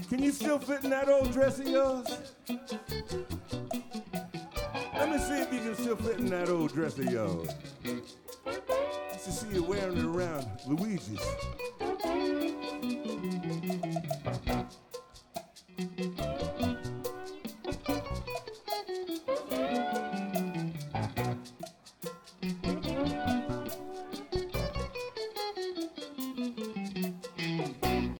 Can you still fit in that old dress of yours? Let me see if you can still fit in that old dress of yours. I used to see you wearing it around Luigi's.